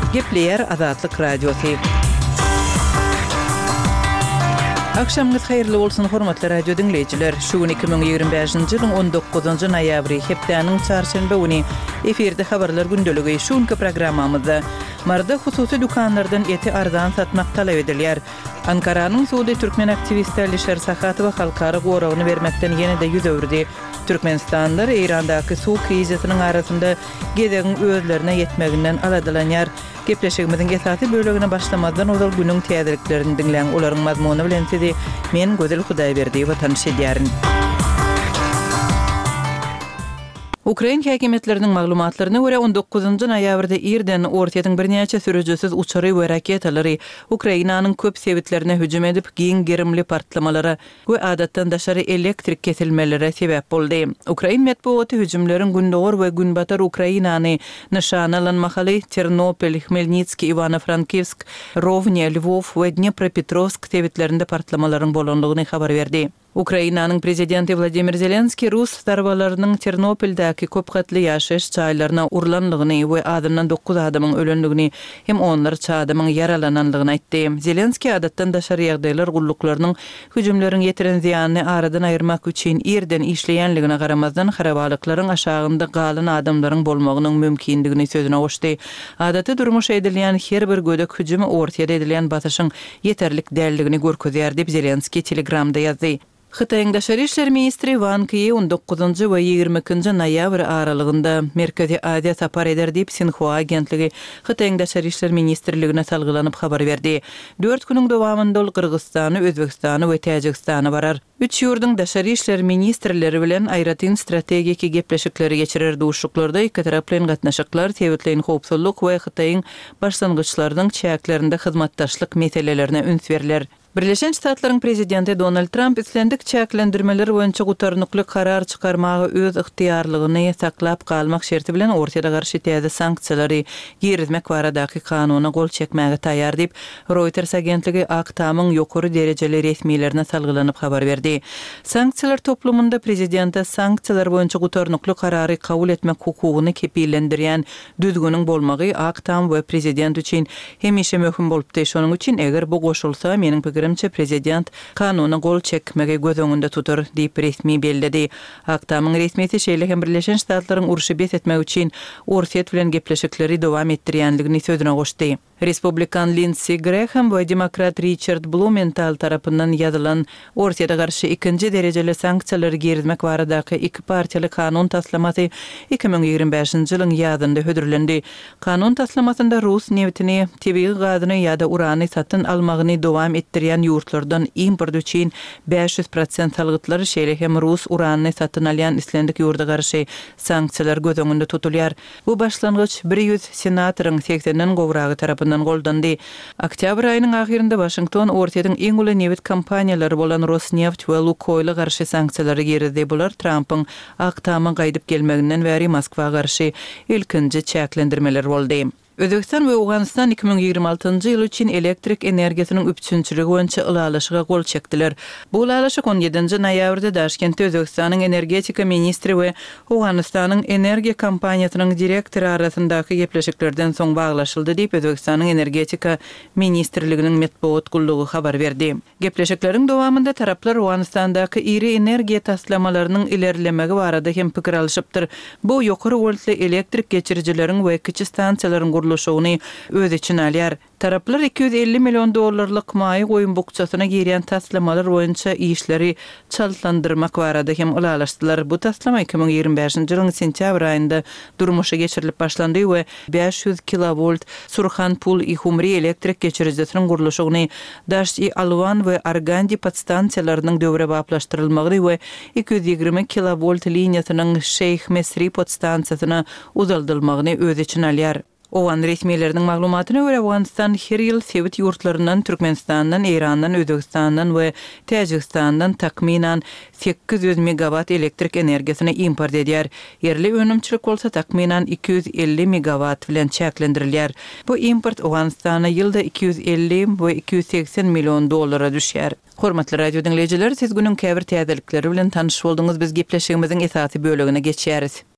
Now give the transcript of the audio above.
Gepleyer Azatlyk Radiosu. Akşamınız hayırlı olsun hormatly radio dinleyijiler. Şu gün 2025-nji ýylyň 19-njy noýabry hepdeniň çarşamba güni eferde habarlar gündöligi şuňky programmamyzda marda hususy dukanlardan eti arzan satmak talap edilýär. Ankaranyň Suudi Türkmen aktivistleri Alisher Sakhatow halkara gorawyny bermekden ýene-de ýüz öwrüdi. Türkmenistanlar Irandaky suw krizisynyň arasynda gezegiň özlerine ýetmeginden aladylanýar. Gepleşigimiziň esasy bölегine başlamazdan ozal günüň täzeliklerini dinleň. Olaryň mazmuny bilen sizi men Gözel Hudaýberdiýewa tanış edýärin. Ukraina häkimetleriniň maglumatlaryna görä 19-njy noýabrda Irden ortaýatyň birnäçe sürüjisiz uçary we raketalary Ukrainanyň köp sebitlerine hüjüm edip giň gerimli partlamalara we adatdan daşary elektrik kesilmelere sebäp boldy. Ukraina medeniýeti hüjümleriň gündogor we günbatar Ukrainany nişanalanmaly Ternopil, Khmelnytski, Ivano-Frankivsk, Rovne, Lvov we Dnepropetrovsk sebitlerinde partlamalaryň bolandygyny habar berdi. Ukrainanyň prezidenti Vladimir Zelenski Rus zarbalarynyň Ternopildaky köp gatly ýaşaýyş çaýlaryna urlandygyny we adamdan 9 adamyň ölendigini hem onlar çadamyň yaralanandygyny aýtdy. Zelenski adatdan daşary ýagdaýlar gulluklarının hüjümleriň ýetiren ziýanyny aradan aýyrmak üçin Irden işleýänligine garamazdan harabalyklaryň aşagynda galan adamlaryň bolmagynyň mümkindigini sözüne goşdy. Adaty durmuş edilýän her bir gödek hüjümi ortaýa edilýän batyşyň ýeterlik däldigini görkezýär diýip Zelenski Telegramda ýazdy. Xitayň Daşary işler ministri Wang Yi 19-njy we 22-njy noýabr aralygynda Merkezi Aziýa sapar eder diýip Sinhua agentligi Xitayň Daşary işler ministrligine salgylanyp habar berdi. 4 günüň dowamynda ol Kyrgyzstany, Özbekistany we Täjikistany barar. 3 ýurduň daşary işler ministrleri bilen aýratyn strategiki gepleşikleri geçirer duşuklarda iki taraply gatnaşyklar täwetleýän howpsuzlyk we Xitaýyň başlangyçlarynyň çäklerinde hyzmatdaşlyk meselelerine üns berler. Birleşen Ştatlaryň prezidenti Donald Trump islendik çäklendirmeler boýunça gutarnykly karar çykarmagy öz ygtyýarlygyny saklap galmak şerti bilen ortaýa garşy täze sanksiýalary girizmek baradaky kanuny gol çekmäge taýýar diýip Reuters agentligi Aktamyň ýokary derejeli resmiýetlerine salgylanyp habar berdi. Sanksiýalar toplumunda prezidente sanksiýalar boýunça gutarnykly karary kabul etmek hukugyny kepillendirýän düzgüniň bolmagy Aktam we prezident üçin hemişe möhüm bolupdy. Şonuň üçin eger bu goşulsa meniň pikirimçe prezident kanuny gol çekmege göz öňünde tutur diýip resmi belledi. Aktamyň resmiýeti şeýle hem Birleşen Ştatlaryň urşy bet etmek üçin ortaýat bilen gepleşikleri dowam etdirýänligini sözüne goşdy. Respublikan Lindsey Graham we Demokrat Richard Blumenthal tarapyndan ýazylan ortaýa garşy ikinji derejeli sanksiýalary girizmek baradaky iki partiýaly kanun taslamasy 2025-nji ýylyň ýazynda hödürlendi. Kanun taslamasynda Rus newtini, tebii gazyny ýa-da urany satyn almagyny dowam etdirýän ýurtlardan import üçin 500% salgytlary şeýle hem Rus uranyny satyn alýan islendik ýurda garşy sanksiýalar göz öňünde tutulýar. Bu başlangyç 100 senatoryň 80den gowragy tarapyndan goldandy. Oktyabr aýynyň ahyrynda Washington ortaýatyň iň uly neft kompaniýalary bolan Rosneft we Lukoil'a garşy sanksiýalary girizdi. Bular Trumpyň Aktamy gaýdyp gelmeginden bäri Moskwa garşy ilkinji çäklendirmeler boldy. Özbekistan we Awganistan 2026-njy ýyl üçin elektrik energiýasynyň üpçünçiligi boýunça ulalaşyga gol çekdiler. Bu ulalaşyk 17-nji noýabrda Daşkentde Özbekistanyň energetika ministri we Awganistanyň energiýa kompaniýasynyň direktory arasyndaky gepleşiklerden soň baglaşyldy diýip Özbekistanyň energetika ministrliginiň medeniýet gullugy habar berdi. Gepleşikleriň dowamynda taraplar Awganistandaky iri energiýa taslamalarynyň ilerlemegi barada hem pikir alışypdyr. Bu ýokary voltly elektrik geçirjileriň we kiçi stansiýalaryň gurulşyny öz için alýar. Taraplar $250 milyon maýy goýun bukçasyna girýän taslamalar boýunça işleri çaltlandyrmak barada hem ulalaşdylar. Bu taslama 2025-nji ýylyň sentýabr aýynda durmuşa geçirilip başlandy we 500 kilovolt Surxanpul Ihumri elektrik geçirjisiniň gurulşyny Daşy Alwan we Argandi podstansiýalarynyň döwre baplaşdyrylmagy we 220 kilovolt liniýasynyň Şeyh Mesri podstansiýasyna uzaldylmagyny öz için alýar. Owan resmiýetleriniň maglumatyna görä Awganistan her ýyl sebit ýurtlaryndan Türkmenistandan, Irandan, Özbekistandan we Täjikistandan takminan 800 megawatt elektrik energiýasyny import edýär. Yerli önümçilik bolsa takminan 250 megawatt bilen çäklendirilýär. Bu import Awganistana ýylda 250 we 280 milyon dollara düşýär. Hormatly radio dinleyijiler, siz günüň käbir täzelikleri bilen tanyş boldyňyz. Biz gepleşigimiziň esasy bölegine geçýäris.